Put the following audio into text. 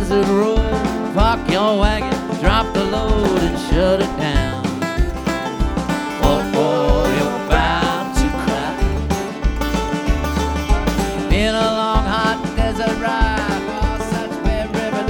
desert road. Park your wagon, drop the load and shut it down.